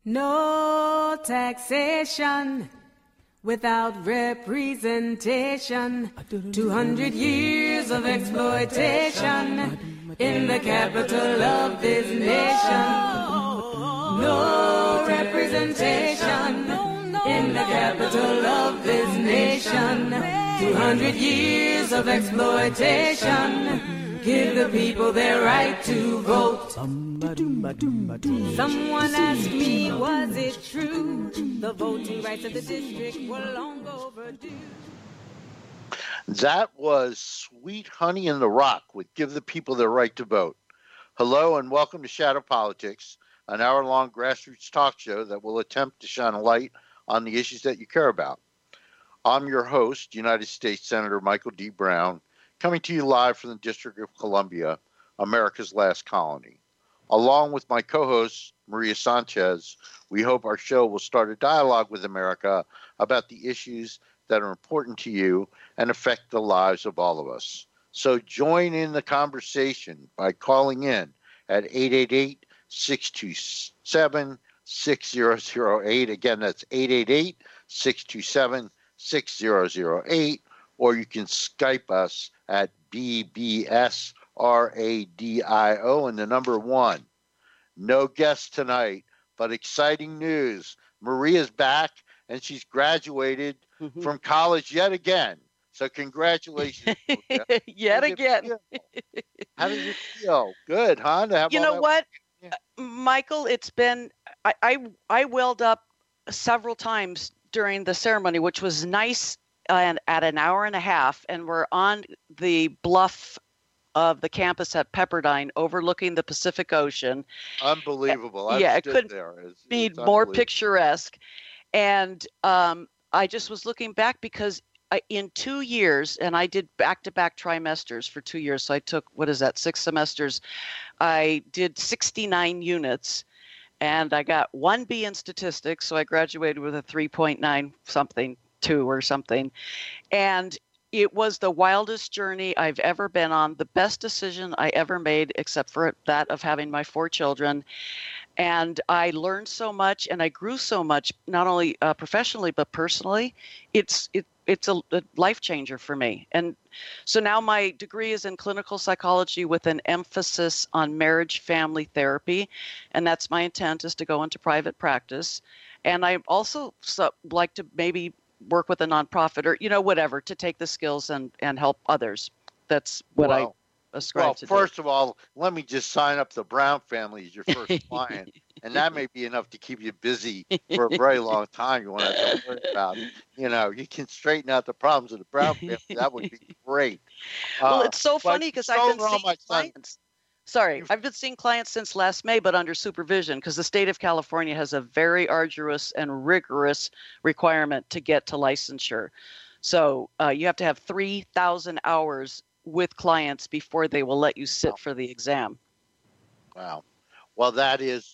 No taxation without representation. 200 years of exploitation in the capital of this nation. No representation in the capital of this nation. 200 years of exploitation. Give the people their right to vote. Someone asked me, was it true? The voting rights of the district were long overdue. That was Sweet Honey in the Rock with Give the People Their Right to Vote. Hello and welcome to Shadow Politics, an hour-long grassroots talk show that will attempt to shine a light on the issues that you care about. I'm your host, United States Senator Michael D. Brown, coming to you live from the District of Columbia, America's last colony. Along with my co-host, Maria Sanchez, we hope our show will start a dialogue with America about the issues that are important to you and affect the lives of all of us. So join in the conversation by calling in at 888-627-6008. Again, that's 888-627-6008. Or you can Skype us at BBS-RADIO and the number 1. No guest tonight, but exciting news. Maria's back and she's graduated from college yet again. So congratulations. Yet again. How does it feel? Good, huh? You know what, Michael, it's been, I welled up several times during the ceremony, which was nice. And at an hour and a half, and we're on the bluff of the campus at Pepperdine overlooking the Pacific Ocean. Unbelievable. It couldn't be more picturesque. And I just was looking back because in 2 years, and I did back-to-back trimesters for 2 years, so I took, 6 semesters. I did 69 units, and I got 1 B in statistics, so I graduated with a 3.9 something. 2 or something. And it was the wildest journey I've ever been on, the best decision I ever made, except for that of having my 4 children. And I learned so much and I grew so much, not only professionally, but personally. It's a life changer for me. And so now my degree is in clinical psychology with an emphasis on marriage family therapy. And that's my intent, is to go into private practice. And I also like to maybe work with a nonprofit or, whatever, to take the skills and help others. That's what I ascribe to. Well, first of all, let me just sign up the Brown family as your first client. And that may be enough to keep you busy for a very long time. You want to have to worry about, you can straighten out the problems of the Brown family. That would be great. Well, it's so funny because I've been seeing clients. I've been seeing clients since last May, but under supervision, because the state of California has a very arduous and rigorous requirement to get to licensure. So you have to have 3,000 hours with clients before they will let you sit for the exam. Wow. Well, that is,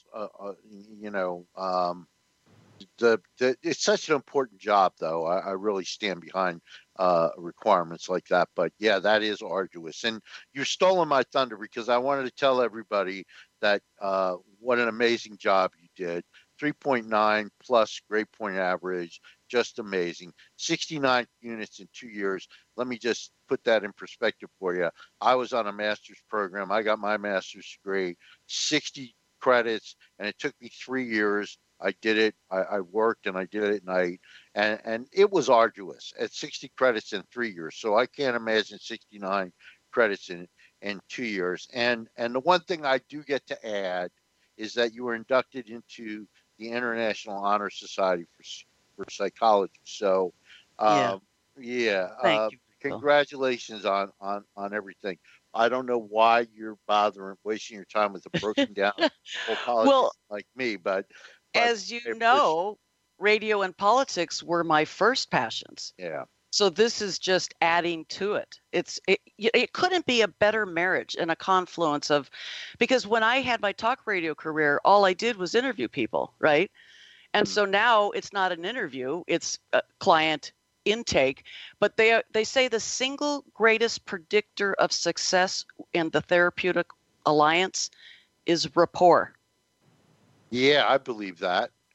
it's such an important job, though. I really stand behind requirements like that. But yeah, that is arduous. And you're stolen my thunder because I wanted to tell everybody that what an amazing job you did. 3.9 plus grade point average, just amazing. 69 units in 2 years. Let me just put that in perspective for you. I was on a master's program. I got my master's degree, 60 credits, and it took me 3 years. I did it. I worked and I did it at night, and it was arduous at 60 credits in 3 years. So I can't imagine 69 credits in 2 years. And the one thing I do get to add is that you were inducted into the International Honor Society for Psychology. So, Thank you. Congratulations on everything. I don't know why you're wasting your time with a broken down politics like me, but as you know, radio and politics were my first passions. Yeah. So this is just adding to it. It couldn't be a better marriage and a confluence of, because when I had my talk radio career, all I did was interview people, right? And so now it's not an interview, it's a client intake, but they say the single greatest predictor of success in the therapeutic alliance is rapport. Yeah, I believe that.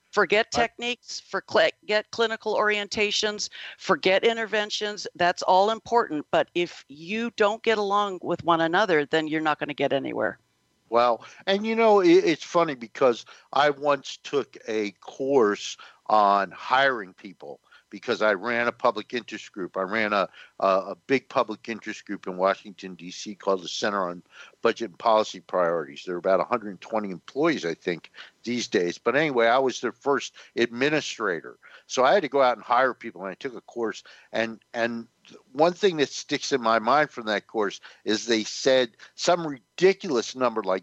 Forget techniques, forget clinical orientations, forget interventions. That's all important. But if you don't get along with one another, then you're not going to get anywhere. Well, and it's funny because I once took a course on hiring people because I ran a public interest group. I ran a big public interest group in Washington, D.C. called the Center on Budget and Policy Priorities. There are about 120 employees, I think, these days. But anyway, I was their first administrator. So I had to go out and hire people, and I took a course. And one thing that sticks in my mind from that course is they said some ridiculous number, like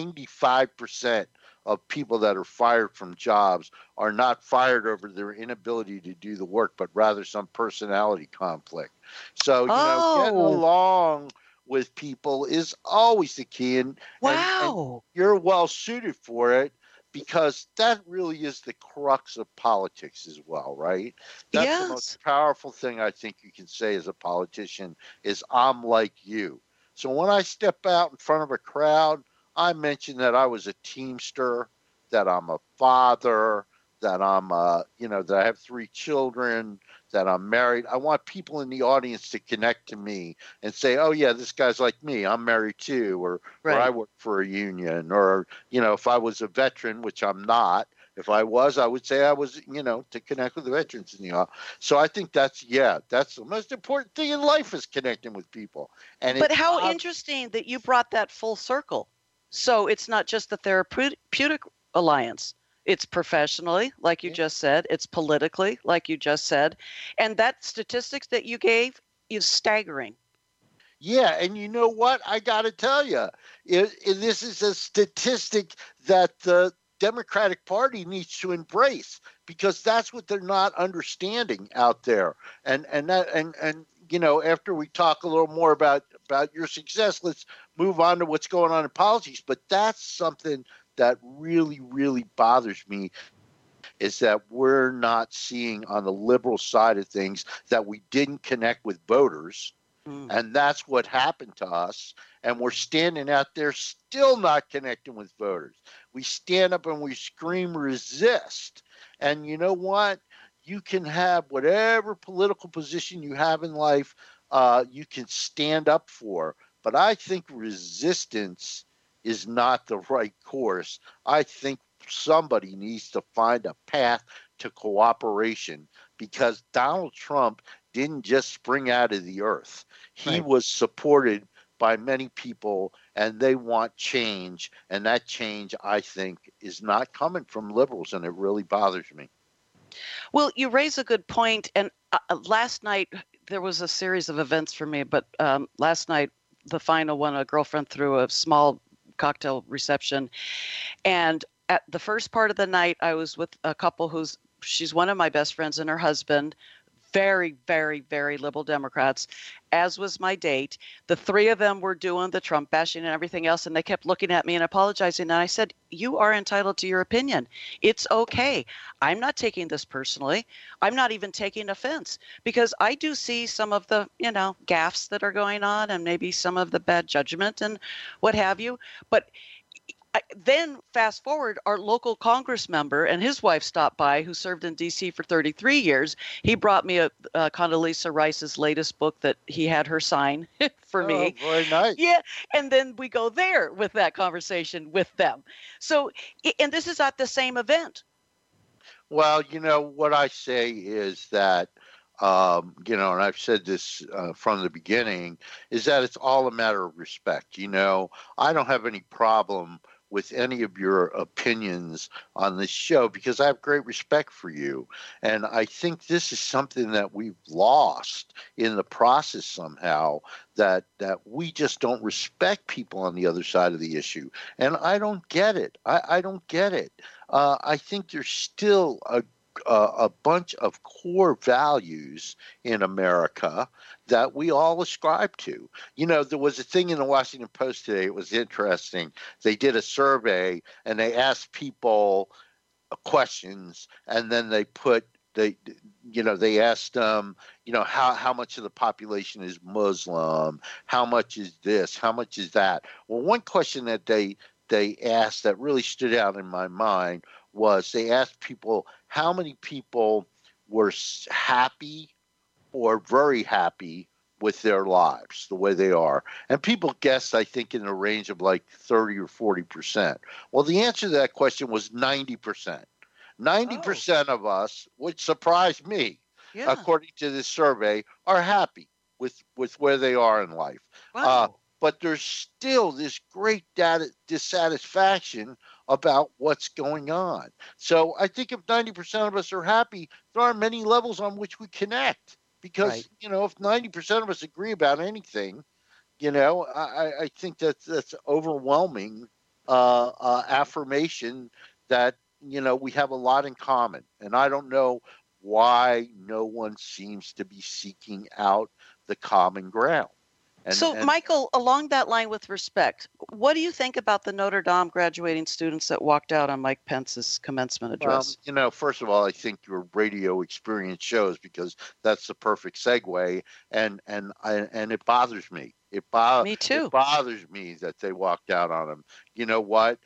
95% of people that are fired from jobs are not fired over their inability to do the work, but rather some personality conflict. So, getting along with people is always the key. And you're well suited for it because that really is the crux of politics as well, right? That's the most powerful thing I think you can say as a politician is I'm like you. So when I step out in front of a crowd, I mentioned that I was a Teamster, that I'm a father, that I'm, that I have 3 children, that I'm married. I want people in the audience to connect to me and say, oh, yeah, this guy's like me. I'm married too, or I work for a union, or, if I was a veteran, which I'm not, if I was, I would say I was, to connect with the veterans. So I think that's the most important thing in life is connecting with people. But how interesting that you brought that full circle. So it's not just the therapeutic alliance. It's professionally, like you just said. It's politically, like you just said. And that statistics that you gave is staggering. Yeah, and you know what? I got to tell you, this is a statistic that the Democratic Party needs to embrace because that's what they're not understanding out there. And after we talk a little more about your success, let's move on to what's going on in politics. But that's something that really, really bothers me is that we're not seeing on the liberal side of things that we didn't connect with voters. And that's what happened to us. And we're standing out there still not connecting with voters. We stand up and we scream resist. And you know what? You can have whatever political position you have in life, you can stand up for. But I think resistance is not the right course. I think somebody needs to find a path to cooperation because Donald Trump didn't just spring out of the earth. He was supported by many people, and they want change. And that change, I think, is not coming from liberals, and it really bothers me. Well, you raise a good point. And last night, there was a series of events for me, but last night, the final one, a girlfriend threw a small cocktail reception. And at the first part of the night, I was with a couple she's one of my best friends and her husband, very, very, very liberal Democrats, as was my date. The 3 of them were doing the Trump bashing and everything else, and they kept looking at me and apologizing. And I said, you are entitled to your opinion. It's okay. I'm not taking this personally. I'm not even taking offense because I do see some of the, gaffes that are going on and maybe some of the bad judgment and what have you. But then fast forward, our local Congress member and his wife stopped by, who served in D.C. for 33 years. He brought me a Condoleezza Rice's latest book that he had her sign for me. Very nice. Yeah, and then we go there with that conversation with them. So, and this is at the same event. Well, what I say is that, and I've said this from the beginning, is that it's all a matter of respect. I don't have any problem with any of your opinions on this show because I have great respect for you. And I think this is something that we've lost in the process somehow, that we just don't respect people on the other side of the issue. And I don't get it. I don't get it. I think there's still a bunch of core values in America that we all ascribe to. There was a thing in the Washington Post today. It was interesting. They did a survey and they asked people questions, and then they asked them, how much of the population is Muslim? How much is this? How much is that? Well, one question that they asked that really stood out in my mind was they asked people how many people were happy or very happy with their lives, the way they are. And people guessed, I think, in the range of like 30 or 40%. Well, the answer to that question was 90%. 90% of us, which surprised me, according to this survey, are happy with where they are in life. Wow. But there's still this great dissatisfaction about what's going on. So I think if 90% of us are happy, there are many levels on which we connect. Because, if 90% of us agree about anything, I think that's overwhelming affirmation that, we have a lot in common. And I don't know why no one seems to be seeking out the common ground. So, Michael, along that line with respect, what do you think about the Notre Dame graduating students that walked out on Mike Pence's commencement address? First of all, I think your radio experience shows, because that's the perfect segue, and it bothers me. Me too. It bothers me that they walked out on him. You know what?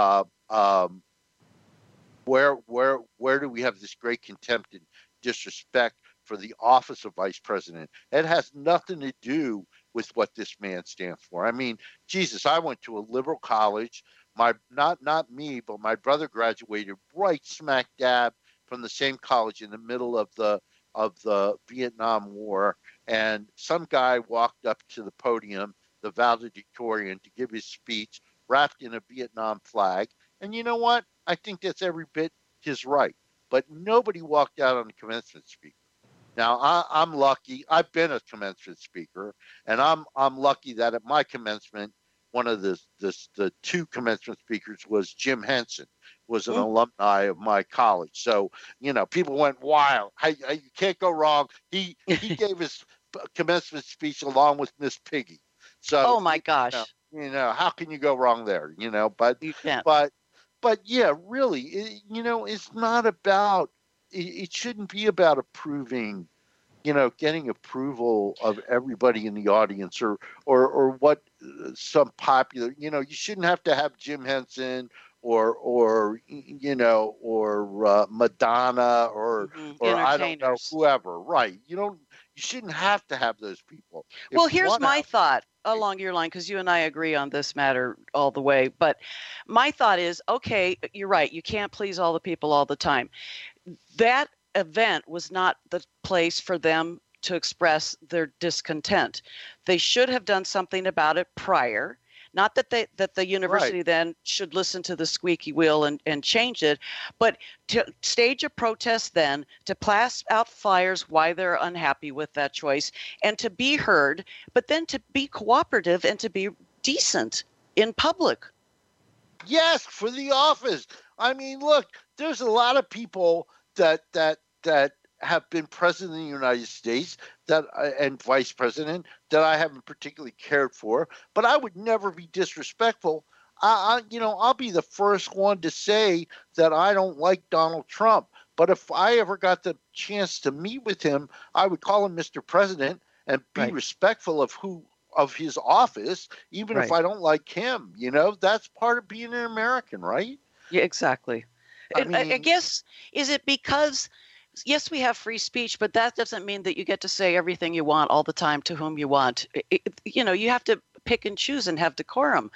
Where do we have this great contempt and disrespect for the office of vice president? It has nothing to do with what this man stands for. I mean, Jesus, I went to a liberal college. Not me, but my brother graduated right smack dab from the same college in the middle of the Vietnam War. And some guy walked up to the podium, the valedictorian, to give his speech wrapped in a Vietnam flag. And you know what? I think that's every bit his right. But nobody walked out on the commencement speaker. Now, I'm lucky. I've been a commencement speaker, and I'm lucky that at my commencement, one of the two commencement speakers was Jim Henson, was an alumni of my college. So, people went wild. You can't go wrong. He gave his commencement speech along with Miss Piggy. So, oh my gosh, how can you go wrong there? But you can't. But yeah, really, it's not about. It shouldn't be about approving, getting approval of everybody in the audience or what some popular, you shouldn't have to have Jim Henson or Madonna or I don't know, whoever. Right. You shouldn't have to have those people. Well, here's my thought along your line, because you and I agree on this matter all the way. But my thought is, okay, you're right. You can't please all the people all the time. That event was not the place for them to express their discontent. They should have done something about it prior. Not that the university then should listen to the squeaky wheel and change it, but to stage a protest then, to pass out flyers why they're unhappy with that choice, and to be heard, but then to be cooperative and to be decent in public. Yes, for the office. I mean, look, there's a lot of people that have been president of the United States and vice president that I haven't particularly cared for, but I would never be disrespectful. I'll be the first one to say that I don't like Donald Trump. But if I ever got the chance to meet with him, I would call him Mr. President and be respectful of his office, even if I don't like him. That's part of being an American, right? Yeah, exactly. I guess, is it because, yes, we have free speech, but that doesn't mean that you get to say everything you want all the time to whom you want. You have to pick and choose and have decorum.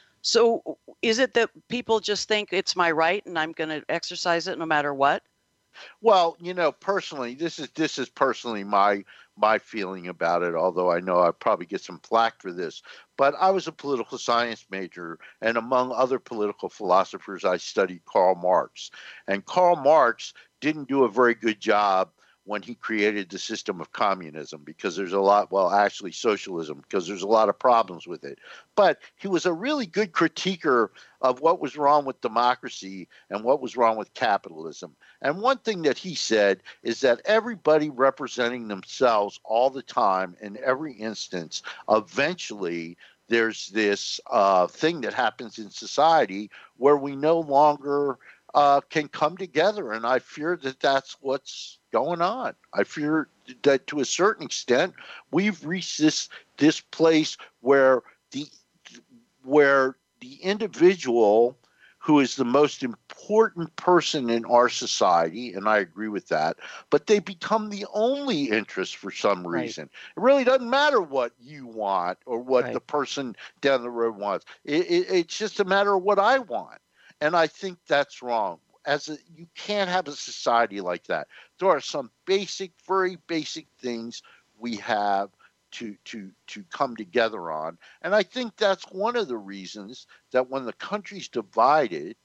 So is it that people just think it's my right and I'm going to exercise it no matter what? Well, personally, this is personally my feeling about it, although I know I'd probably get some flack for this. But I was a political science major, and among other political philosophers, I studied Karl Marx. And Karl Marx didn't do a very good job when he created the system of communism, because there's a lot, actually socialism, because there's a lot of problems with it. But he was a really good critiquer of what was wrong with democracy and what was wrong with capitalism. And one thing that he said is that everybody representing themselves all the time in every instance, eventually there's this thing that happens in society where we no longer can come together. And I fear that that's what's going on. I fear that to a certain extent, we've reached this place where the individual who is the most important person in our society, and I agree with that, but they become the only interest for some reason. It really doesn't matter what you want or what the person down the road wants. It's just a matter of what I want. And I think that's wrong. You can't have a society like that. There are some very basic things we have to come together on. And I think that's one of the reasons that when the country's divided,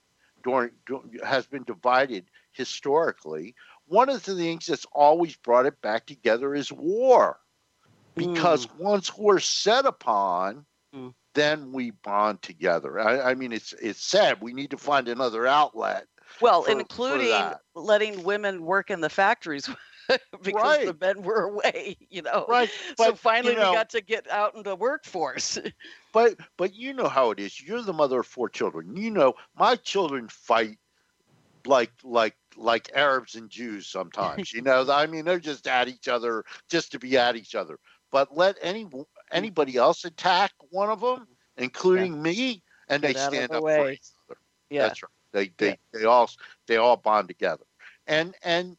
has been divided historically, one of the things that's always brought it back together is war. Because once we're set upon, then we bond together. I mean, it's sad. We need to find another outlet. Well, including letting women work in the factories because the men were away, Right. But, so finally we got to get out in the workforce. But you know how it is. You're the mother of 4 children. My children fight like Arabs and Jews sometimes. I mean, they're just at each other just to be at each other. But let anybody else attack one of them, including me, and they stand up for each other. Yeah. That's right. They all bond together. And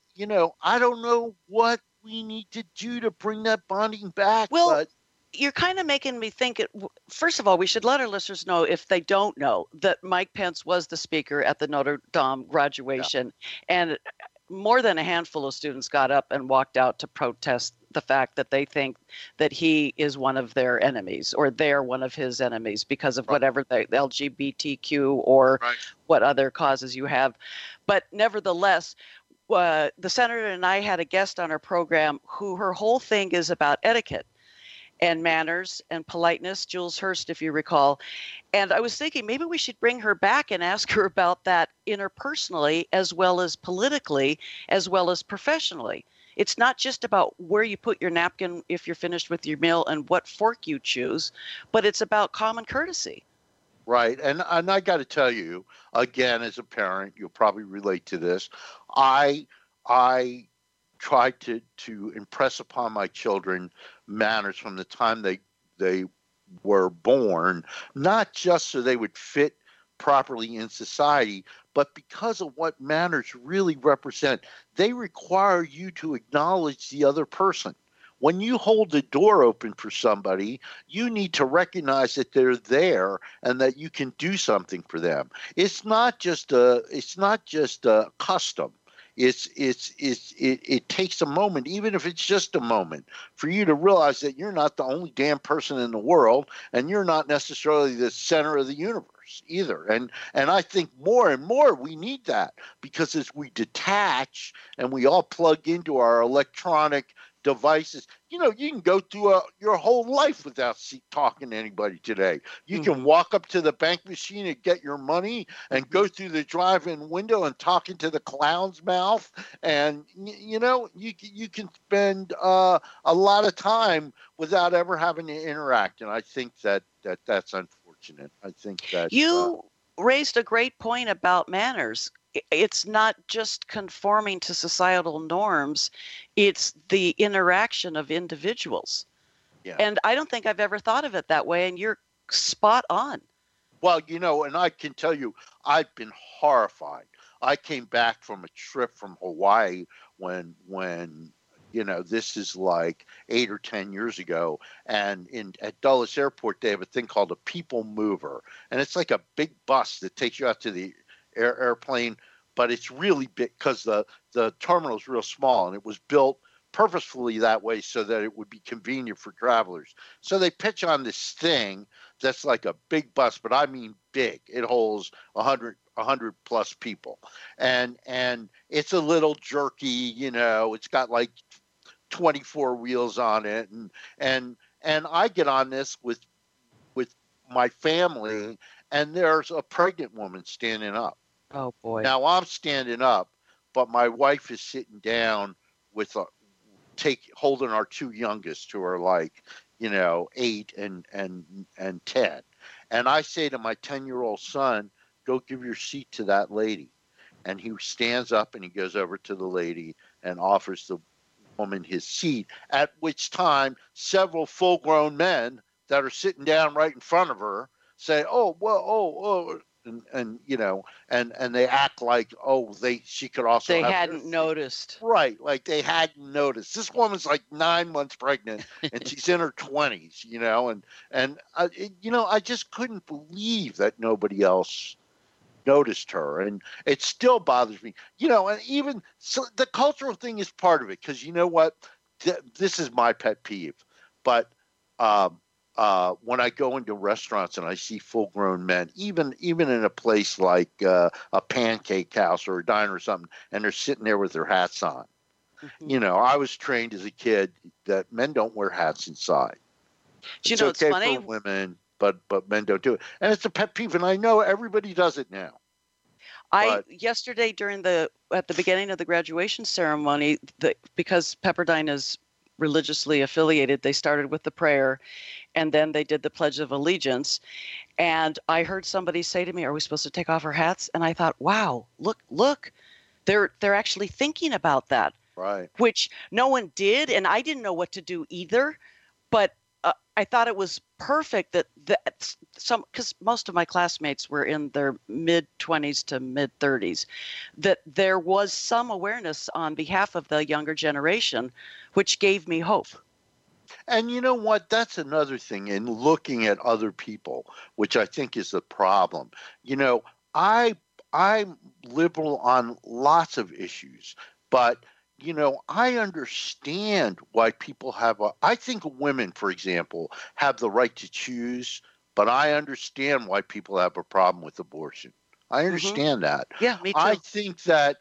I don't know what we need to do to bring that bonding back. Well, you're kind of making me think first of all, we should let our listeners know, if they don't know, that Mike Pence was the speaker at the Notre Dame graduation, and more than a handful of students got up and walked out to protest the fact that they think that he is one of their enemies, or they're one of his enemies because of whatever the LGBTQ or what other causes you have. But nevertheless, the senator and I had a guest on our program who her whole thing is about etiquette and manners and politeness, Jules Hurst, if you recall. And I was thinking maybe we should bring her back and ask her about that interpersonally, as well as politically, as well as professionally. It's not just about where you put your napkin if you're finished with your meal and what fork you choose, but it's about common courtesy. Right. And I got to tell you, again, as a parent, you'll probably relate to this. I tried to impress upon my children manners from the time they were born, not just so they would fit properly in society, but because of what manners really represent. They require you to acknowledge the other person. When you hold the door open for somebody, you need to recognize that they're there and that you can do something for them. It's not just a custom. It takes a moment, even if it's just a moment, for you to realize that you're not the only damn person in the world, and you're not necessarily the center of the universe either. And I think more and more we need that, because as we detach and we all plug into our electronic devices, you can go through your whole life without talking to anybody today. You can walk up to the bank machine and get your money and go through the drive-in window and talk into the clown's mouth. And, you can spend a lot of time without ever having to interact. And I think that's unfortunate. I think that you raised a great point about manners. It's not just conforming to societal norms, it's the interaction of individuals. Yeah. And I don't think I've ever thought of it that way, and you're spot on. Well, and I can tell you, I've been horrified. I came back from a trip from Hawaii when this is like 8 or 10 years ago, and at Dulles Airport, they have a thing called a people mover, and it's like a big bus that takes you out to the airplane, but it's really big because the terminal is real small, and it was built purposefully that way so that it would be convenient for travelers. So they pitch on this thing that's like a big bus, but I mean big. It holds 100 plus people, and it's a little jerky. It's got like 24 wheels on it, and I get on this with my family, and there's a pregnant woman standing up. Oh boy! Now I'm standing up, but my wife is sitting down with holding our 2 youngest, who are like 8 and 10. And I say to my 10-year-old son, "Go give your seat to that lady." And he stands up and he goes over to the lady and offers the woman his seat. At which time, several full-grown men that are sitting down right in front of her say, and you know, and they act like, oh, she could also they have hadn't noticed. Right, like they hadn't noticed. This woman's like 9 months pregnant, and she's in her 20s, you know, and you know, I just couldn't believe that nobody else noticed her, and it still bothers me, you know. And even so, the cultural thing is part of it, because you know what, this is my pet peeve, but when I go into restaurants and I see full-grown men, even in a place like a pancake house or a diner or something, and they're sitting there with their hats on. Mm-hmm. You know, I was trained as a kid that men don't wear hats inside. You know, it's okay funny for women, but men don't do it, and it's a pet peeve. And I know everybody does it now. Yesterday at the beginning of the graduation ceremony, because Pepperdine is religiously affiliated, they started with the prayer, and then they did the Pledge of Allegiance. And I heard somebody say to me, "Are we supposed to take off our hats?" And I thought, "Wow, look, they're actually thinking about that." Right. Which no one did, and I didn't know what to do either. But I thought it was perfect that because most of my classmates were in their mid-20s to mid-30s, that there was some awareness on behalf of the younger generation, which gave me hope. And you know what? That's another thing in looking at other people, which I think is the problem. You know, I'm liberal on lots of issues, but you know, I understand why people I think women, for example, have the right to choose, but I understand why people have a problem with abortion. I understand that. Yeah, me too. I think that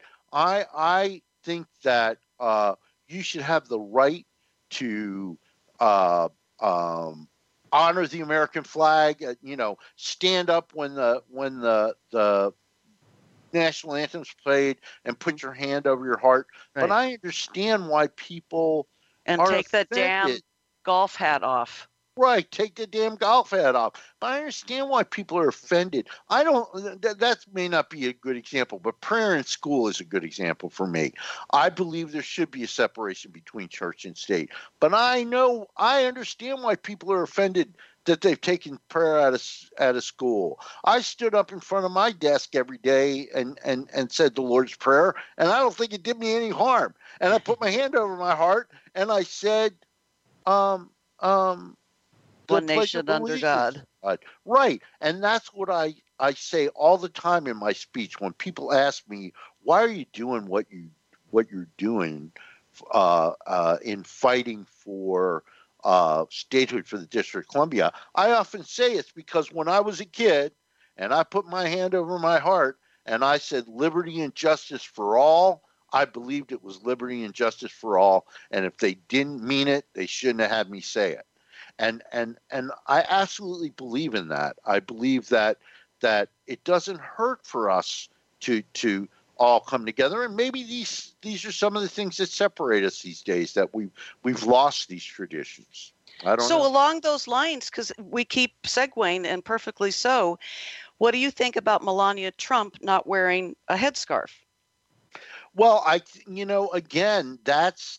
you should have the right to honor the American flag. You know, stand up when the national anthem's played and put your hand over your heart. Right. But I understand why people are take offended. The damn golf hat off. Right, take the damn golf hat off. But I understand why people are offended. I don't. That may not be a good example, but prayer in school is a good example for me. I believe there should be a separation between church and state. But I understand why people are offended that they've taken prayer out of school. I stood up in front of my desk every day and said the Lord's Prayer, and I don't think it did me any harm. And I put my hand over my heart and I said, one nation under God. Right. And that's what I say all the time in my speech when people ask me, why are you doing what you're doing in fighting for statehood for the District of Columbia? I often say it's because when I was a kid and I put my hand over my heart and I said liberty and justice for all, I believed it was liberty and justice for all. And if they didn't mean it, they shouldn't have had me say it. And I absolutely believe in that. I believe that it doesn't hurt for us to all come together, and maybe these are some of the things that separate us these days, that we've lost these traditions. I don't know. Along those lines, because we keep segueing, and perfectly so, what do you think about Melania Trump not wearing a headscarf? Well, again, that's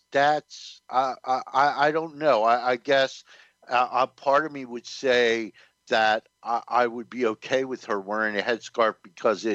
I don't know. I guess part of me would say that I would be okay with her wearing a headscarf because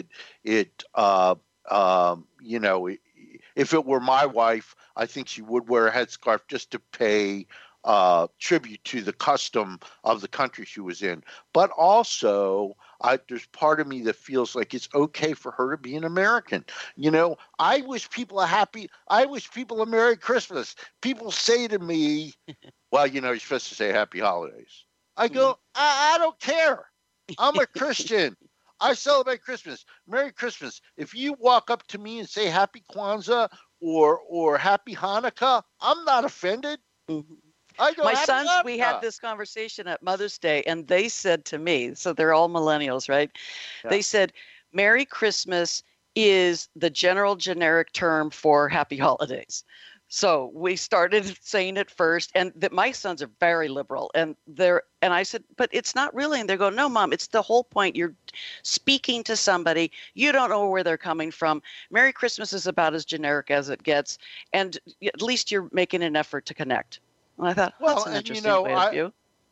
you know, if it were my wife, I think she would wear a headscarf just to pay tribute to the custom of the country she was in. But also, there's part of me that feels like it's okay for her to be an American. You know, I wish people a Merry Christmas. People say to me, well, you know, you're supposed to say Happy Holidays. I go, I don't care. I'm a Christian. I celebrate Christmas. Merry Christmas. If you walk up to me and say Happy Kwanzaa or Happy Hanukkah, I'm not offended. Mm-hmm. I go, my sons, we had this conversation at Mother's Day, and they said to me, so they're all millennials, right? Yeah. They said, Merry Christmas is the generic term for Happy Holidays. So we started saying it first, and that my sons are very liberal, and I said, but it's not really. And they go, no, Mom, it's the whole point. You're speaking to somebody. You don't know where they're coming from. Merry Christmas is about as generic as it gets, and at least you're making an effort to connect. And I thought, well, that's an interesting way of view.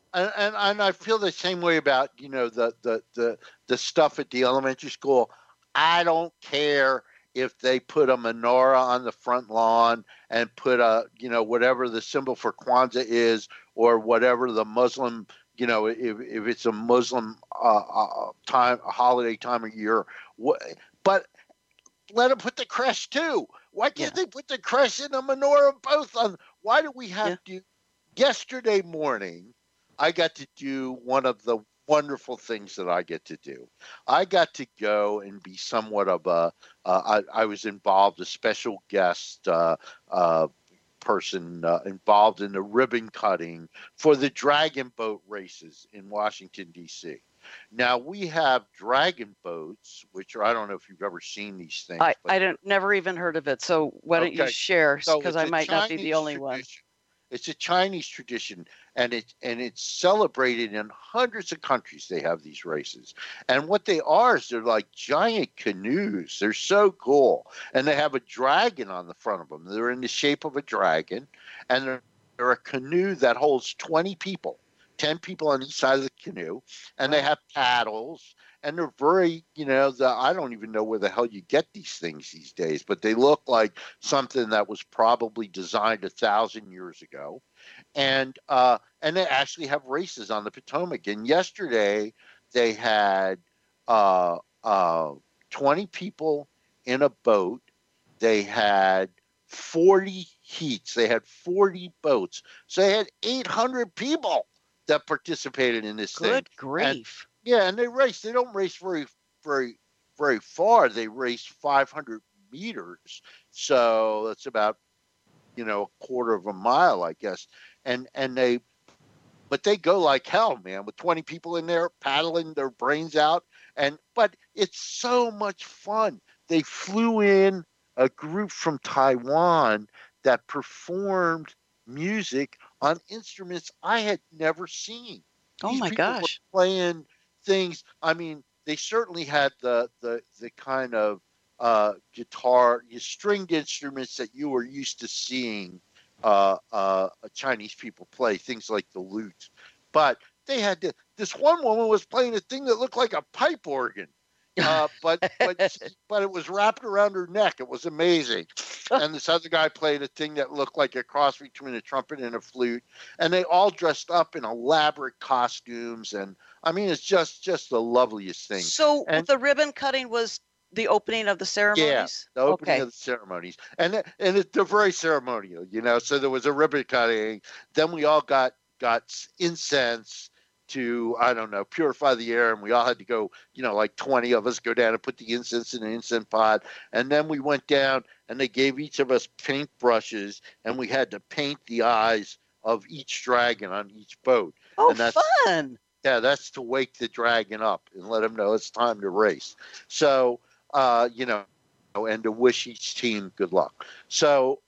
and I feel the same way about, you know, the stuff at the elementary school. I don't care if they put a menorah on the front lawn and put a, you know, whatever the symbol for Kwanzaa is, or whatever the Muslim, you know, if it's a Muslim time, a holiday time of year. But let them put the crest too. Why can't they put the crest and the menorah both on? Why do we have to? Yesterday morning, I got to do one of the wonderful things that I get to do. I got to go and be somewhat of a, I was involved, a special guest person involved in the ribbon cutting for the dragon boat races in Washington, D.C. Now, we have dragon boats, which are, I don't know if you've ever seen these things. I never even heard of it. So why don't you share? Because I might not be the only one. It's a Chinese tradition, and it's celebrated in hundreds of countries. They have these races, and what they are is they're like giant canoes. They're so cool, and they have a dragon on the front of them. They're in the shape of a dragon, and they're a canoe that holds 20 people, 10 people on each side of the canoe, and they have paddles. And they're very, you know, I don't even know where the hell you get these things these days, but they look like something that was probably designed 1,000 years ago. And they actually have races on the Potomac. And yesterday they had 20 people in a boat. They had 40 heats. They had 40 boats. So they had 800 people that participated in this thing. Good grief. And they race. They don't race very, very, very far. They race 500 meters. So that's about, you know, a quarter of a mile, I guess. But they go like hell, man, with 20 people in there paddling their brains out. But it's so much fun. They flew in a group from Taiwan that performed music on instruments I had never seen. Oh my gosh! Were playing things. I mean, they certainly had the kind of guitar, stringed instruments that you were used to seeing Chinese people play, things like the lute. But they had this one woman was playing a thing that looked like a pipe organ. But it was wrapped around her neck. It was amazing. And this other guy played a thing that looked like a cross between a trumpet and a flute. And they all dressed up in elaborate costumes. And I mean, it's just the loveliest thing. So the ribbon cutting was the opening of the ceremonies? Yeah, the opening of the ceremonies. And they're very ceremonial, you know. So there was a ribbon cutting. Then we all got incense to, I don't know, purify the air. And we all had to go, you know, like 20 of us go down and put the incense in an incense pot. And then we went down and they gave each of us paint brushes and we had to paint the eyes of each dragon on each boat. Oh, and that's fun. Yeah, that's to wake the dragon up and let him know it's time to race. So, you know, and to wish each team good luck. So,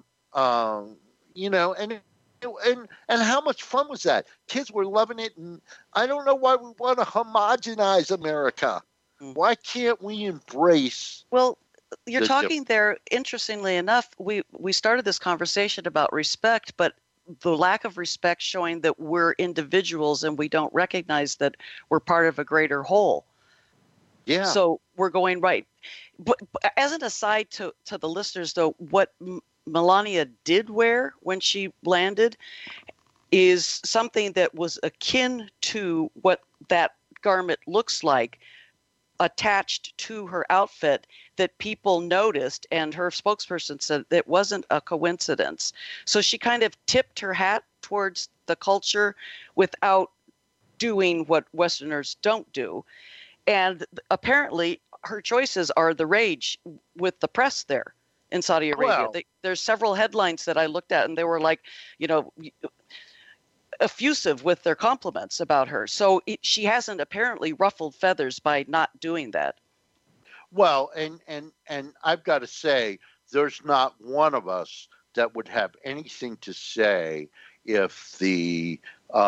you know, and how much fun was that? Kids were loving it, and I don't know why we want to homogenize America. Why can't we embrace? Well, you're talking there. Interestingly enough, we started this conversation about respect, but the lack of respect showing that we're individuals and we don't recognize that we're part of a greater whole. Yeah. So we're going right. But as an aside to the listeners, though, what Melania did wear when she landed is something that was akin to what that garment looks like attached to her outfit that people noticed, and her spokesperson said it wasn't a coincidence. So she kind of tipped her hat towards the culture without doing what Westerners don't do. And apparently her choices are the rage with the press there in Saudi Arabia. Well, there's several headlines that I looked at, and they were like, you know, effusive with their compliments about her. So she hasn't apparently ruffled feathers by not doing that. Well, and I've got to say, there's not one of us that would have anything to say if the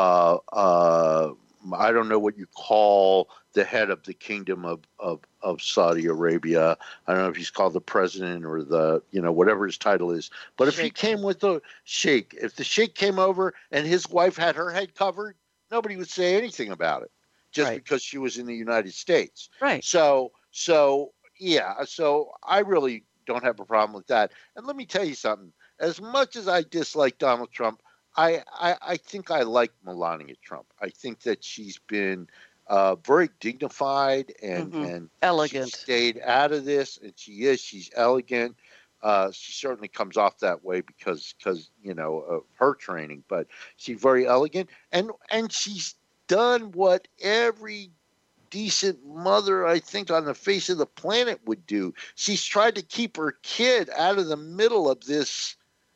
I don't know what you call the head of the kingdom of Saudi Arabia. I don't know if he's called the president or the, you know, whatever his title is. But if he came with the sheikh, if the sheikh came over and his wife had her head covered, nobody would say anything about it just Right. because she was in the United States. Right. So yeah, so I really don't have a problem with that. And let me tell you something. As much as I dislike Donald Trump, I think I like Melania Trump. I think that she's been very dignified and elegant. she stayed out of this, and she's elegant. She certainly comes off that way because you know of her training, but she's very elegant, and she's done what every decent mother, I think, on the face of the planet would do. She's tried to keep her kid out of the middle of this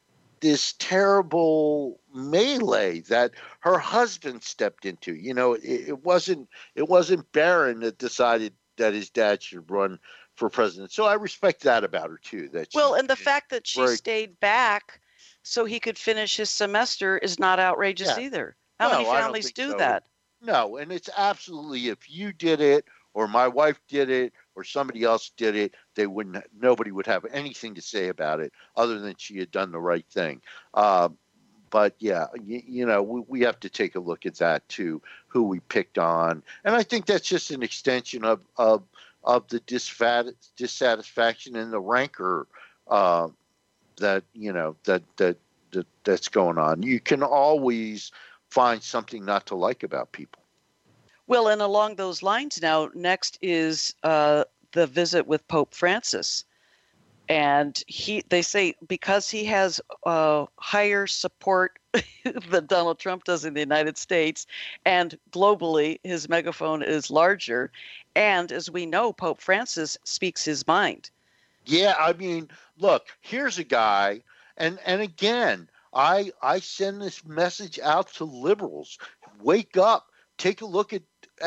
terrible melee that her husband stepped into. You know, it wasn't Barron that decided that his dad should run for president. So I respect that about her too. And the fact that she stayed back so he could finish his semester is not outrageous either. How many families do that? No, and it's absolutely, if you did it or my wife did it or somebody else did it, nobody would have anything to say about it other than she had done the right thing. But yeah, you know, we have to take a look at that too, who we picked on. And I think that's just an extension of the dissatisfaction and the rancor that, you know, that's going on. You can always find something not to like about people. Well, and along those lines now, next is the visit with Pope Francis. And they say because he has higher support than Donald Trump does in the United States, and globally his megaphone is larger. And as we know, Pope Francis speaks his mind. Yeah, I mean, look, here's a guy, and again, I send this message out to liberals: wake up, take a look at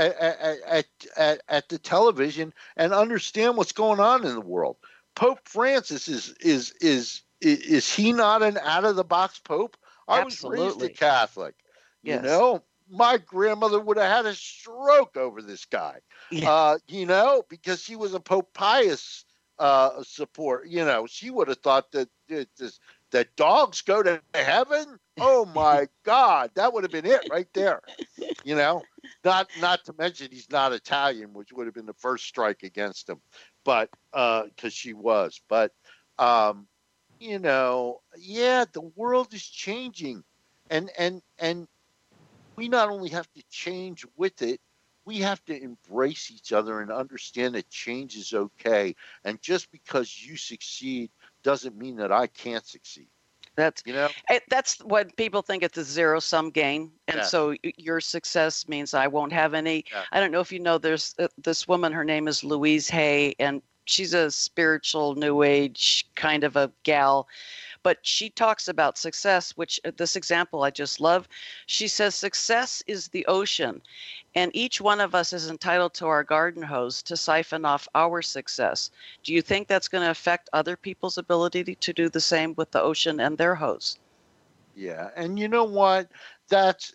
the television, and understand what's going on in the world. Pope Francis is he not an out of the box pope? I Absolutely. was raised a Catholic. Yes. You know, my grandmother would have had a stroke over this guy. Yeah. You know, because she was a Pope Pius support. You know, she would have thought that dogs go to heaven. Oh my God, that would have been it right there. You know, not to mention he's not Italian, which would have been the first strike against him. But because she was, but you know, yeah, the world is changing, and we not only have to change with it, we have to embrace each other and understand that change is okay. And just because you succeed doesn't mean that I can't succeed. That's, you know, that's what people think it's a zero-sum game. And so your success means I won't have any. Yeah. I don't know if you know, there's this woman, her name is Louise Hay, and she's a spiritual new age kind of a gal. But she talks about success, which this example I just love. She says success is the ocean, and each one of us is entitled to our garden hose to siphon off our success. Do you think that's going to affect other people's ability to do the same with the ocean and their hose? Yeah, and you know what? That's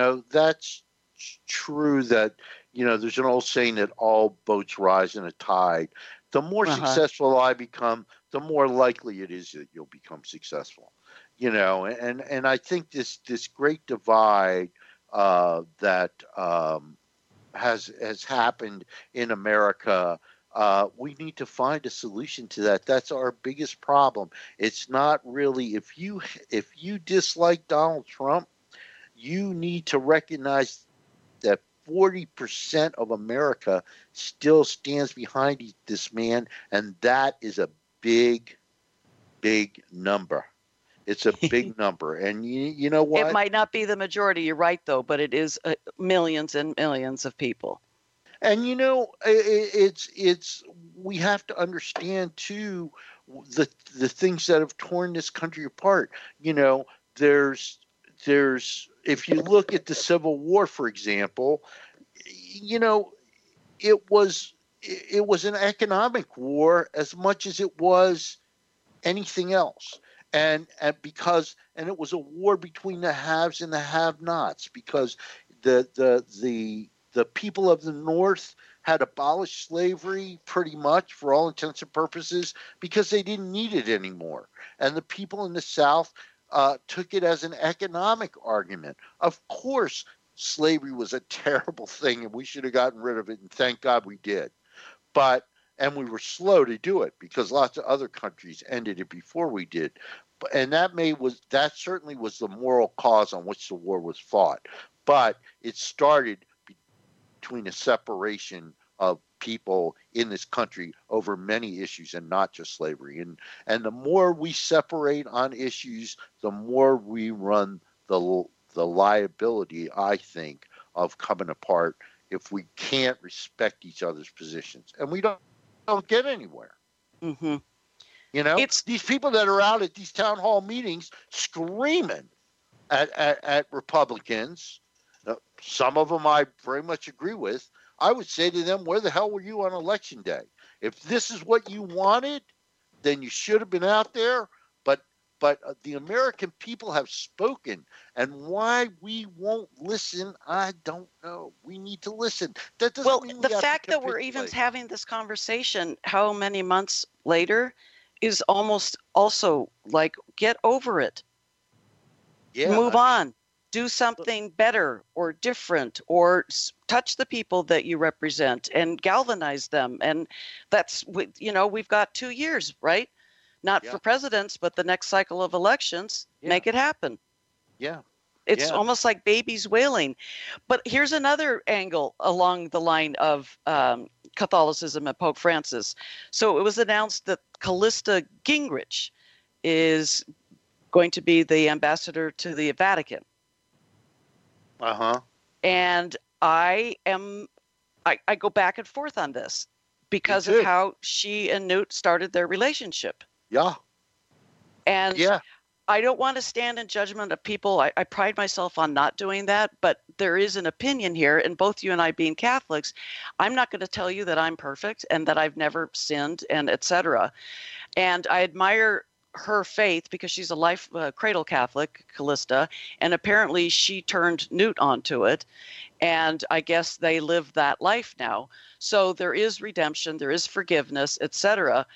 true that, you know, there's an old saying that all boats rise in a tide. The more successful I become, the more likely it is that you'll become successful. You know, and I think this great divide that has happened in America, we need to find a solution to that. That's our biggest problem. It's not really, if you dislike Donald Trump, you need to recognize that 40% of America still stands behind this man, and that is a big, big number. It's a big number, and you know what? It might not be the majority. You're right, though, but it is millions and millions of people. And you know, it's we have to understand too the things that have torn this country apart. You know, there's if you look at the Civil War, for example, you know, it was an economic war as much as it was anything else. And it was a war between the haves and the have-nots, because the people of the North had abolished slavery pretty much for all intents and purposes because they didn't need it anymore. And the people in the South took it as an economic argument. Of course, slavery was a terrible thing and we should have gotten rid of it, and thank God we did. And we were slow to do it because lots of other countries ended it before we did. And that certainly was the moral cause on which the war was fought. But it started between a separation of people in this country over many issues and not just slavery. And the more we separate on issues, the more we run the liability, I think, of coming apart if we can't respect each other's positions. And we don't get anywhere. Mm-hmm. You know, these people that are out at these town hall meetings screaming at Republicans, some of them I very much agree with. I would say to them, where the hell were you on election day? If this is what you wanted, then you should have been out there. But the American people have spoken, and why we won't listen, I don't know. We need to listen. That doesn't mean the fact that we're even having this conversation how many months later is almost also like, get over it. Yeah, move on. Do something better or different, or touch the people that you represent and galvanize them. And that's, we've got 2 years, right? Not for presidents, but the next cycle of elections. Make it happen. Yeah. It's almost like babies wailing. But here's another angle along the line of Catholicism and Pope Francis. So it was announced that Callista Gingrich is going to be the ambassador to the Vatican. Uh-huh. And I go back and forth on this because of how she and Newt started their relationship. Yeah. And I don't want to stand in judgment of people. I pride myself on not doing that, but there is an opinion here, and both you and I being Catholics, I'm not going to tell you that I'm perfect and that I've never sinned and etc. And I admire her faith because she's a cradle Catholic, Callista, and apparently she turned Newt onto it. And I guess they live that life now. So there is redemption, there is forgiveness, etc.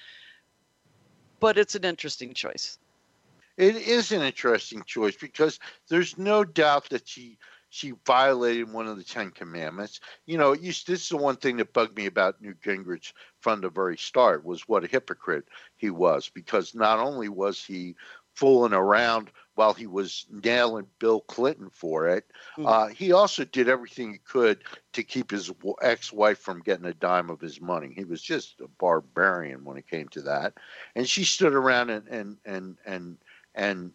But it's an interesting choice. It is an interesting choice because there's no doubt that she violated one of the 10 Commandments. This is the one thing that bugged me about Newt Gingrich from the very start, was what a hypocrite he was, because not only was he fooling around while he was nailing Bill Clinton for it, he also did everything he could to keep his ex-wife from getting a dime of his money. He was just a barbarian when it came to that. And she stood around and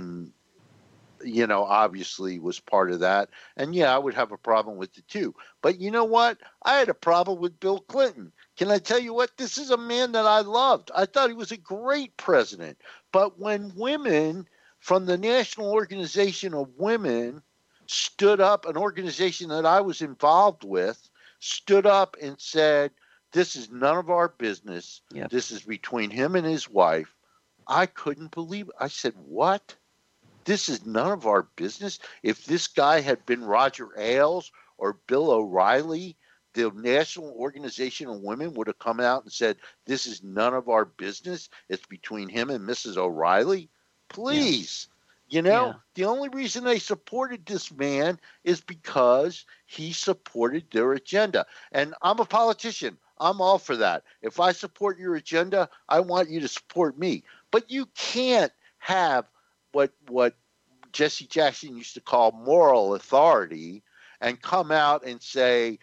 obviously was part of that. And I would have a problem with it too. But you know what? I had a problem with Bill Clinton. Can I tell you what? This is a man that I loved. I thought he was a great president. But when women from the National Organization of Women stood up, an organization that I was involved with, stood up and said, this is none of our business. Yep. This is between him and his wife. I couldn't believe it. I said, what? This is none of our business? If this guy had been Roger Ailes or Bill O'Reilly, the National Organization of Women would have come out and said, this is none of our business. It's between him and Mrs. O'Reilly. Please. Yeah. The only reason they supported this man is because he supported their agenda. And I'm a politician. I'm all for that. If I support your agenda, I want you to support me. But you can't have what Jesse Jackson used to call moral authority and come out and say,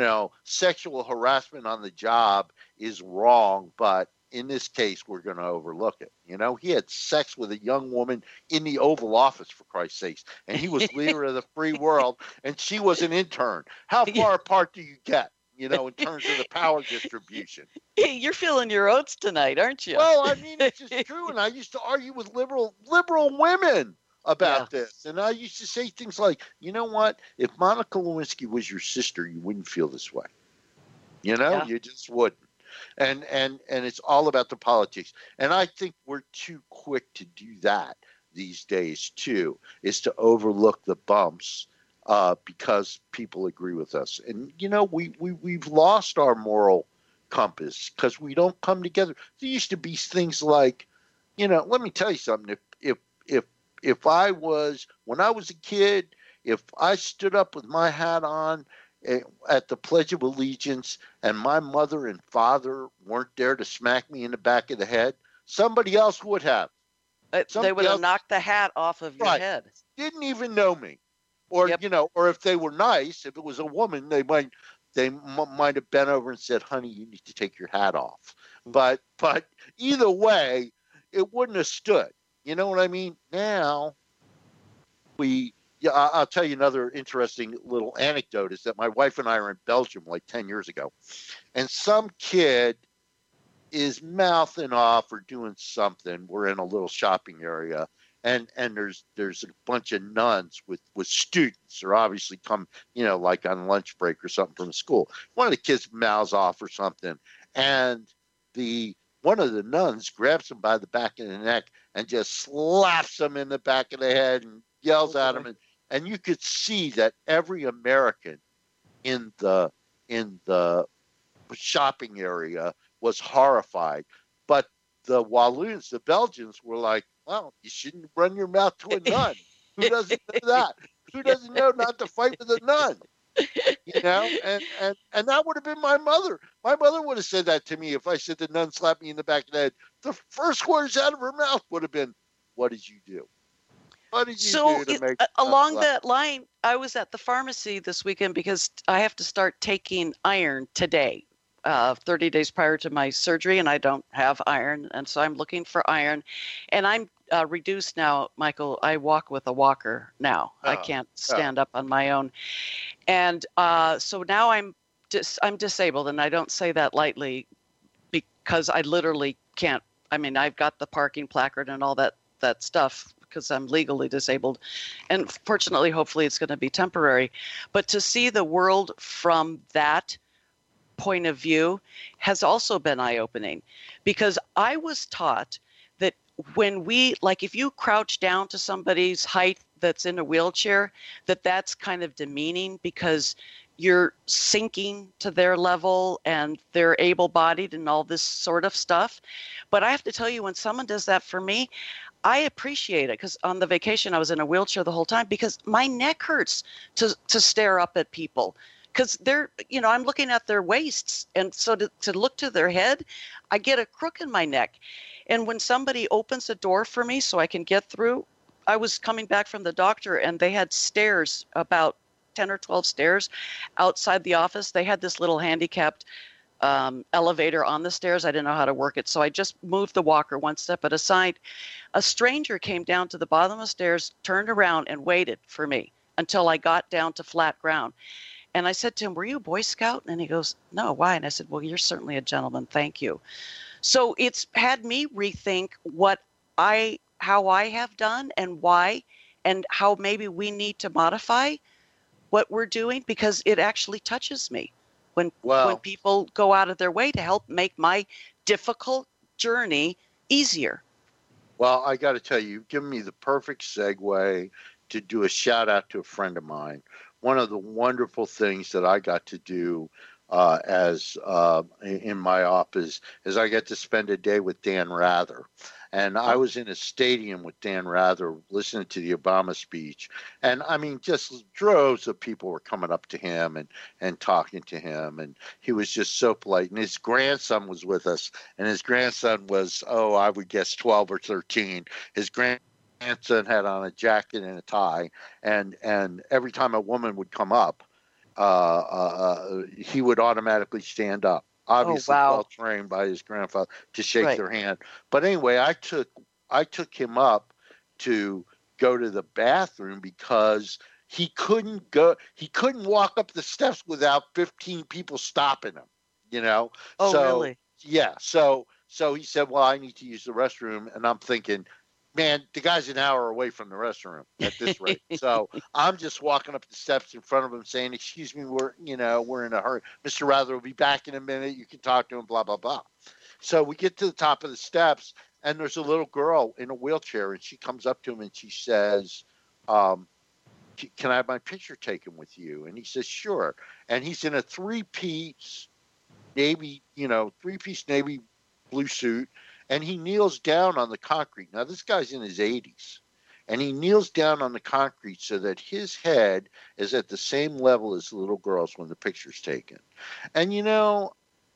sexual harassment on the job is wrong, but in this case, we're going to overlook it. He had sex with a young woman in the Oval Office, for Christ's sakes, and he was leader of the free world, and she was an intern. How far apart do you get, in terms of the power distribution? You're feeling your oats tonight, aren't you? Well, I mean, it's just true, and I used to argue with liberal women about this, and I used to say things like, you know what? If Monica Lewinsky was your sister, you wouldn't feel this way. You just wouldn't. And it's all about the politics. And I think we're too quick to do that these days, too, is to overlook the bumps because people agree with us. And, we've lost our moral compass because we don't come together. There used to be things like, let me tell you something. If when I was a kid, if I stood up with my hat on at the Pledge of Allegiance and my mother and father weren't there to smack me in the back of the head, somebody else would have. They would have knocked the hat off of your head. Didn't even know me. Or, or if they were nice, if it was a woman, they might have bent over and said, honey, you need to take your hat off. But either way, it wouldn't have stood. You know what I mean? Now, I'll tell you another interesting little anecdote is that my wife and I are in Belgium like 10 years ago. And some kid is mouthing off or doing something. We're in a little shopping area. And there's a bunch of nuns with students who are obviously come, like on lunch break or something from school. One of the kids mouths off or something. And one of the nuns grabs him by the back of the neck and just slaps him in the back of the head and yells at him. And you could see that every American in the shopping area was horrified. But the Walloons, the Belgians, were like, well, you shouldn't run your mouth to a nun. Who doesn't know that? Who doesn't know not to fight with a nun? And that would have been my mother. My mother would have said that to me if I said the nun slapped me in the back of the head. The first words out of her mouth would have been, what did you do? What did you do to make along that line, I was at the pharmacy this weekend because I have to start taking iron today, 30 days prior to my surgery, and I don't have iron, and so I'm looking for iron. And I'm reduced now, Michael. I walk with a walker now. I can't stand up on my own. And so now I'm disabled, and I don't say that lightly because I literally can't. I mean, I've got the parking placard and all that stuff because I'm legally disabled. And fortunately, hopefully it's going to be temporary. But to see the world from that point of view has also been eye-opening, because I was taught that when if you crouch down to somebody's height that's in a wheelchair, that's kind of demeaning because you're sinking to their level and they're able-bodied and all this sort of stuff. But I have to tell you, when someone does that for me, I appreciate it, because on the vacation I was in a wheelchair the whole time because my neck hurts to stare up at people. Because they're, I'm looking at their waists. And so to look to their head, I get a crook in my neck. And when somebody opens a door for me so I can get through, I was coming back from the doctor and they had stairs, about 10 or 12 stairs outside the office. They had this little handicapped elevator on the stairs. I didn't know how to work it. So I just moved the walker one step at a side. A stranger came down to the bottom of the stairs, turned around and waited for me until I got down to flat ground. And I said to him, were you a Boy Scout? And he goes, no, why? And I said, well, you're certainly a gentleman. Thank you. So it's had me rethink how I have done and why, and how maybe we need to modify what we're doing, because it actually touches me when people go out of their way to help make my difficult journey easier. Well, I got to tell you, you've given me the perfect segue to do a shout out to a friend of mine. One of the wonderful things that I got to do in my office is I get to spend a day with Dan Rather. And I was in a stadium with Dan Rather listening to the Obama speech. And I mean, just droves of people were coming up to him and talking to him. And he was just so polite. And his grandson was with us. And his grandson was, I would guess 12 or 13. His grandson had on a jacket and a tie. And every time a woman would come up, he would automatically stand up. Obviously, well trained by his grandfather to shake their hand. But anyway, I took him up to go to the bathroom because he couldn't walk up the steps without 15 people stopping him. Oh, so, really? Yeah. So he said, well, I need to use the restroom, and I'm thinking, man, the guy's an hour away from the restroom at this rate. So I'm just walking up the steps in front of him saying, excuse me, we're in a hurry. Mr. Rather will be back in a minute. You can talk to him, blah, blah, blah. So we get to the top of the steps, and there's a little girl in a wheelchair, and she comes up to him and she says, can I have my picture taken with you? And he says, sure. And he's in a three-piece navy blue suit. And he kneels down on the concrete. Now, this guy's in his 80s. and he kneels down on the concrete so that his head is at the same level as the little girl's when the picture's taken. And you know,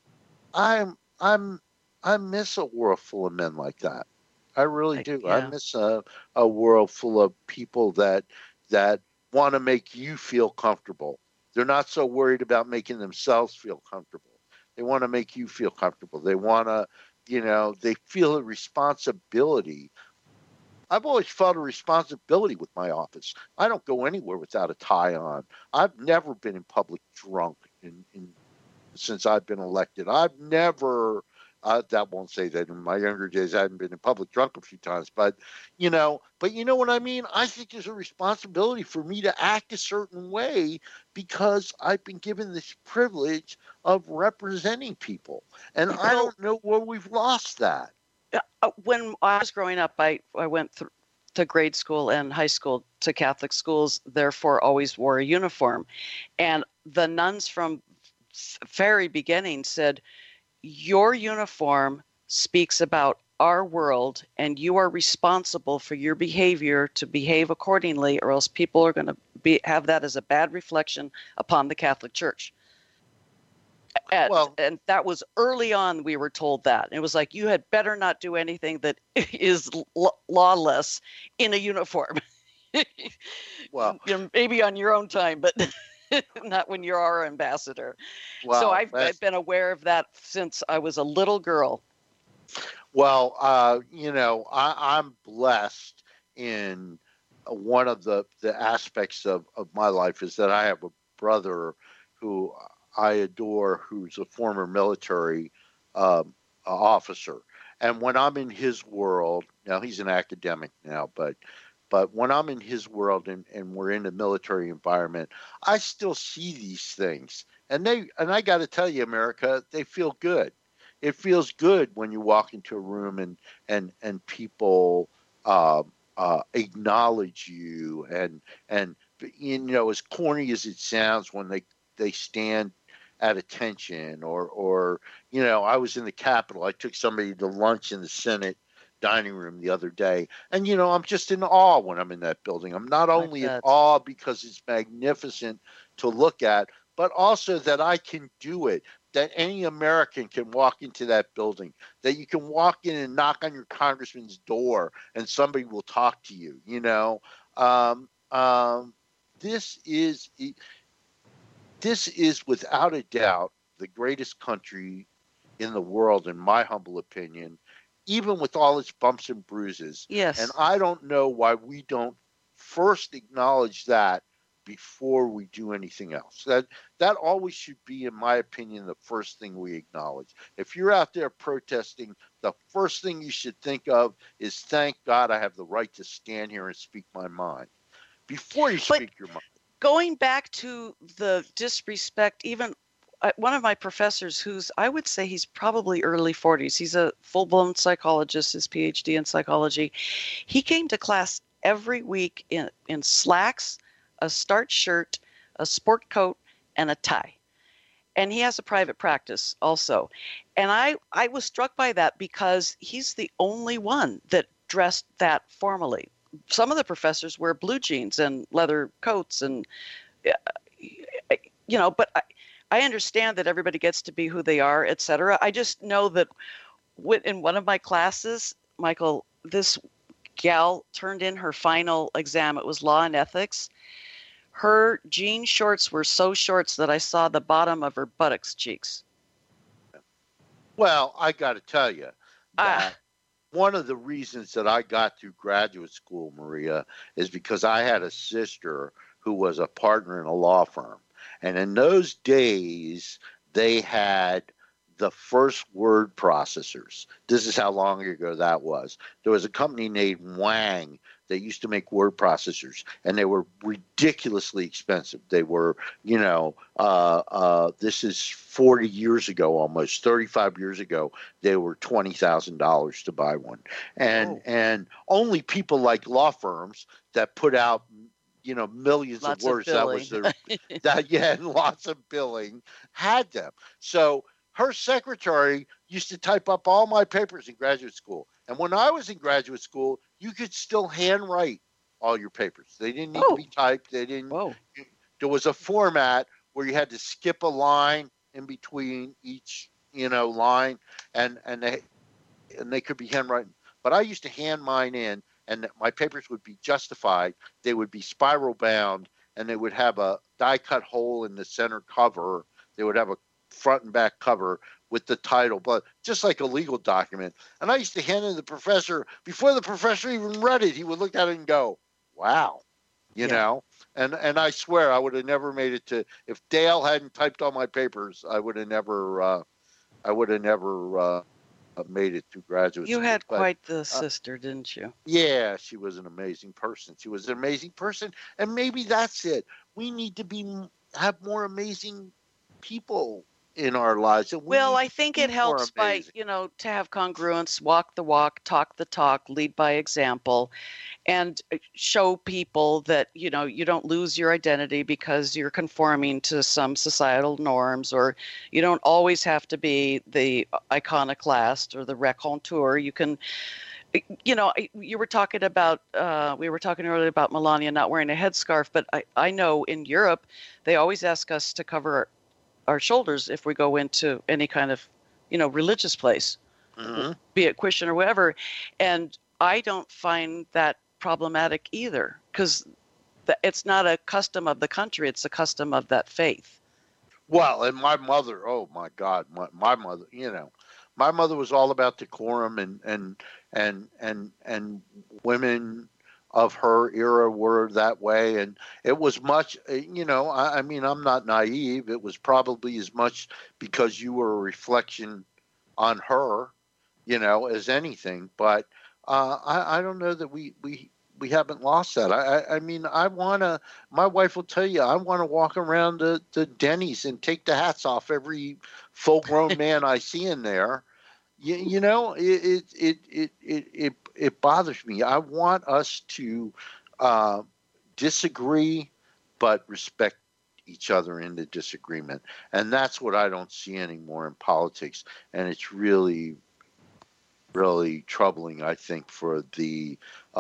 I miss a world full of men like that. I really do. I miss a world full of people that want to make you feel comfortable. They're not so worried about making themselves feel comfortable. They want to make you feel comfortable. They want to, they feel a responsibility. I've always felt a responsibility with my office. I don't go anywhere without a tie on. I've never been in public drunk since I've been elected. I've never, that won't say that in my younger days I hadn't been in public drunk a few times, but you know what I mean? I think there's a responsibility for me to act a certain way because I've been given this privilege of representing people. And I don't know where we've lost that. When I was growing up, I went to grade school and high school to Catholic schools, therefore always wore a uniform. And the nuns from very beginning said, your uniform speaks about our world and you are responsible for your behavior to behave accordingly, or else people are going to have that as a bad reflection upon the Catholic Church. And that was early on, we were told that. It was like, you had better not do anything that is lawless in a uniform. Well, maybe on your own time, but not when you're our ambassador. Well, so I've been aware of that since I was a little girl. Well, I'm blessed in one of the aspects of my life is that I have a brother who I adore, who's a former military officer. And when I'm in his world, now he's an academic now, but when I'm in his world and we're in a military environment, I still see these things. And I got to tell you, America, they feel good. It feels good when you walk into a room and people acknowledge you and as corny as it sounds when they stand at attention or I was in the Capitol. I took somebody to lunch in the Senate dining room the other day, and I'm just in awe when I'm in that building. I'm not only in awe because it's magnificent to look at, but also that I can do it, that any American can walk into that building, that you can walk in and knock on your congressman's door and somebody will talk to you. This is without a doubt the greatest country in the world, in my humble opinion, even with all its bumps and bruises. Yes. And I don't know why we don't first acknowledge that before we do anything else. That always should be, in my opinion, the first thing we acknowledge. If you're out there protesting, the first thing you should think of is, thank God I have the right to stand here and speak my mind. Before you speak your mind. Going back to the disrespect, even one of my professors, who's, I would say he's probably early 40s, he's a full-blown psychologist, his PhD in psychology. He came to class every week in slacks, a starched shirt, a sport coat, and a tie. And he has a private practice also. And I was struck by that because he's the only one that dressed that formally. Some of the professors wear blue jeans and leather coats and, but I understand that everybody gets to be who they are, et cetera. I just know that in one of my classes, Michael, this gal turned in her final exam. It was law and ethics. Her jean shorts were so short that I saw the bottom of her buttocks cheeks. Well, I got to tell you that one of the reasons that I got through graduate school, Maria, is because I had a sister who was a partner in a law firm. And in those days, they had the first word processors. This is how long ago that was. There was a company named Wang that used to make word processors, and they were ridiculously expensive. They were, this is 40 years ago, almost 35 years ago, they were $20,000 to buy one. And only people like law firms that put out millions lots of words. Of that was their, and lots of billing had them. So her secretary used to type up all my papers in graduate school. And when I was in graduate school, you could still handwrite all your papers. They didn't need to be typed. They didn't. Whoa. There was a format where you had to skip a line in between each, line, and they could be handwritten. But I used to hand mine in, and my papers would be justified. They would be spiral bound, and they would have a die cut hole in the center cover. They would have a front and back cover with the title, but just like a legal document. And I used to hand it to the professor. Before the professor even read it, he would look at it and go, "Wow," you know. And I swear I would have never made it to. If Dale hadn't typed all my papers, I would have never. Made it to graduate school. You had quite the sister, didn't you? Yeah, she was an amazing person. And maybe that's it. We need to have more amazing people in our lives. Well, I think it helps by, to have congruence, walk the walk, talk the talk, lead by example, and show people that, you don't lose your identity because you're conforming to some societal norms, or you don't always have to be the iconoclast or the raconteur. You can, you were talking about, we were talking earlier about Melania not wearing a headscarf, but I know in Europe, they always ask us to cover our shoulders if we go into any kind of, religious place, be it Christian or whatever. And I don't find that problematic either, because it's not a custom of the country. It's a custom of that faith. Well, and my mother, oh my God, my mother, my mother was all about decorum, and women of her era were that way. And it was much, I mean, I'm not naive. It was probably as much because you were a reflection on her, as anything. But I don't know that we haven't lost that. I mean, my wife will tell you, I want to walk around the Denny's and take the hats off every full-grown man I see in there. It bothers me. I want us to disagree, but respect each other in the disagreement. And that's what I don't see anymore in politics. And it's really, really troubling, I think, for the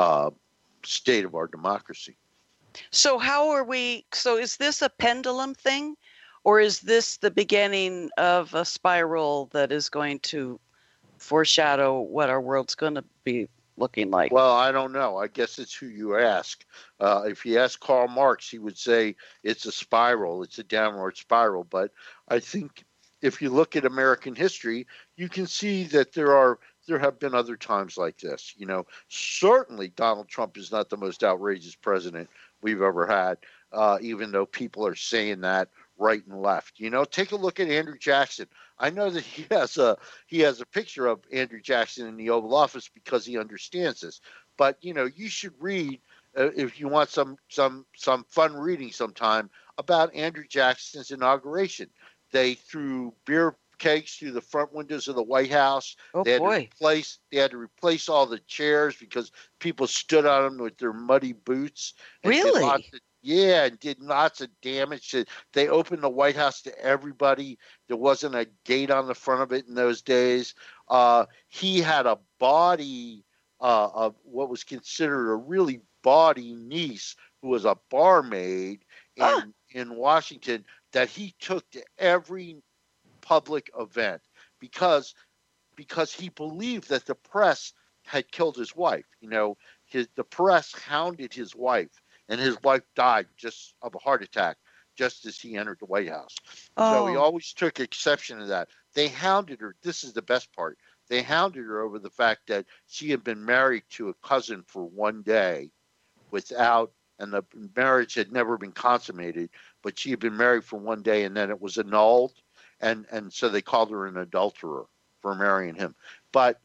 state of our democracy. So is this a pendulum thing, or is this the beginning of a spiral that is going to foreshadow what our world's going to be looking like? Well, I don't know. I guess it's who you ask. If you ask Karl Marx, he would say it's a spiral. It's a downward spiral. But I think if you look at American history, you can see that there have been other times like this. Certainly Donald Trump is not the most outrageous president we've ever had, even though people are saying that right and left. Take a look at Andrew Jackson. I know that he has a picture of Andrew Jackson in the Oval Office because he understands this. But you should read if you want some fun reading sometime about Andrew Jackson's inauguration. They threw beer kegs through the front windows of the White House. Oh, they had to replace all the chairs because people stood on them with their muddy boots. Really? And did lots of damage. They opened the White House to everybody. There wasn't a gate on the front of it in those days. He had a body of what was considered a really bawdy niece who was a barmaid in Washington that he took to every public event because he believed that the press had killed his wife. The press hounded his wife. And his wife died just of a heart attack just as he entered the White House. So he always took exception to that. They hounded her. This is the best part. They hounded her over the fact that she had been married to a cousin for one day and the marriage had never been consummated, but she had been married for one day and then it was annulled. And so they called her an adulterer for marrying him. But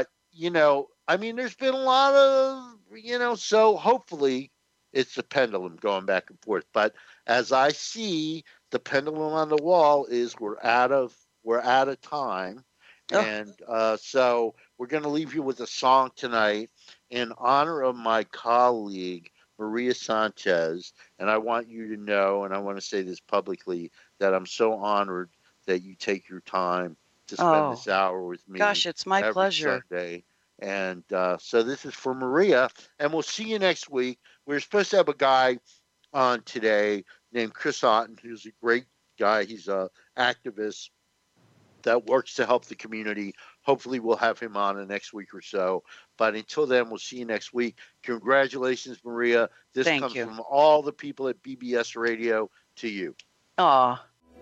I mean, there's been a lot of, so hopefully it's the pendulum going back and forth. But as I see, the pendulum on the wall is we're out of time. Oh. And so we're going to leave you with a song tonight in honor of my colleague, Maria Sanchez. And I want you to know, and I want to say this publicly, that I'm so honored that you take your time to spend this hour with me. Gosh, it's my pleasure. Sunday. And so this is for Maria, and we'll see you next week. We're supposed to have a guy on today named Chris Otten, who's a great guy. He's an activist that works to help the community. Hopefully we'll have him on the next week or so. But until then, we'll see you next week. Congratulations, Maria. This comes from all the people at BBS Radio to you. Aw.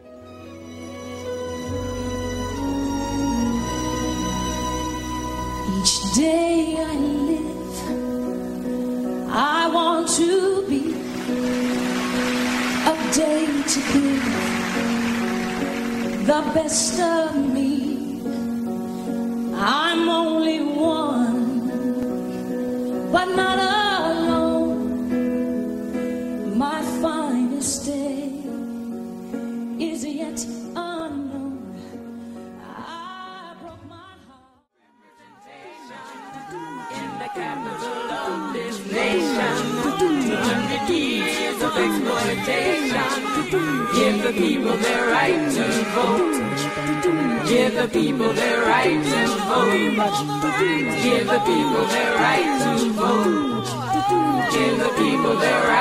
Each day I live, I want to be a day to give the best of me. I'm only one, but not alone. My finest day is yet unknown. I broke my heart in the capital of this nation. 200 years of exploitation. Give the people their right to vote. Give the people their right to vote. Give the people their right to vote. Give the people their right.